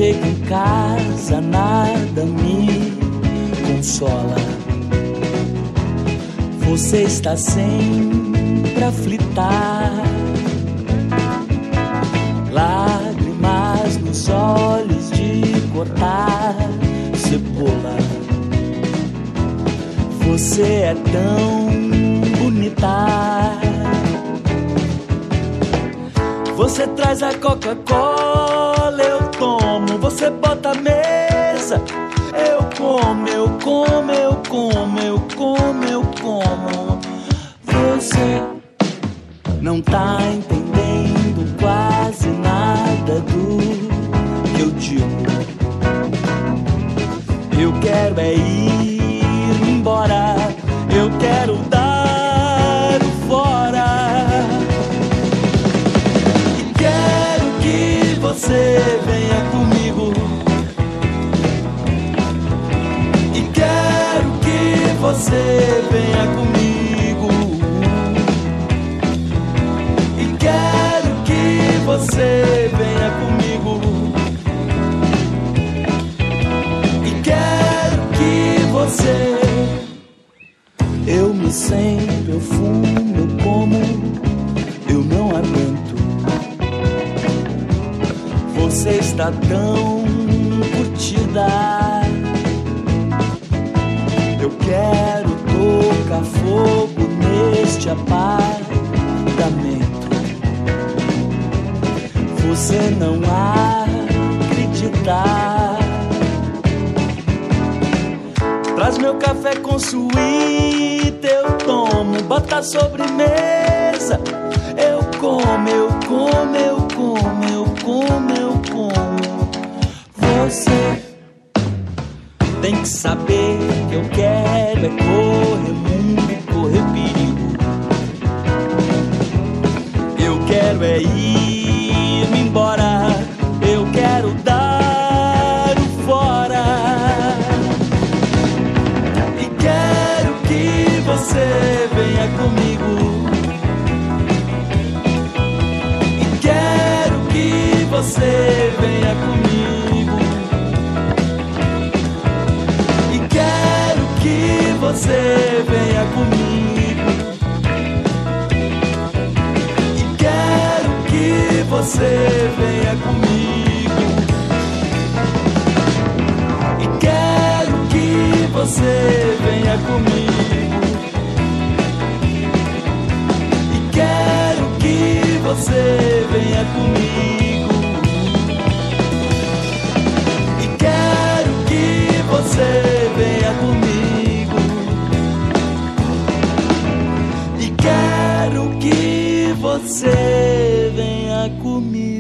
chego em casa, nada me consola. Você está sempre a flitar, lágrimas nos olhos de cortar cebola. Você é tão bonita. Você traz a Coca-Cola, eu tomo. Você bota a mesa, eu como, eu como, eu como, eu como, eu como. Você não tá entendendo quase nada do que eu digo. Eu quero é ir embora, eu quero dar o fora. E quero que você venha comigo. E quero que você venha comigo. E quero que você venha comigo. E quero que você... Eu me sento, eu fumo, eu como, eu não aguento. Você está tão curtida. Eu quero tocar fogo neste apartamento. Você não acredita. Traz meu café com suíte, eu tomo. Bota a sobremesa, eu como, eu como, eu como, eu como, eu como. Você tem que saber que eu quero é correr mundo, correr perigo. Eu quero é ir-me embora, eu quero dar o fora. E quero que você venha comigo. E quero que você venha comigo. E quero que você venha comigo. E quero que você venha comigo. E quero que você venha comigo. E quero que você venha comigo. E quero que você venha comigo. E quero que você venha comigo.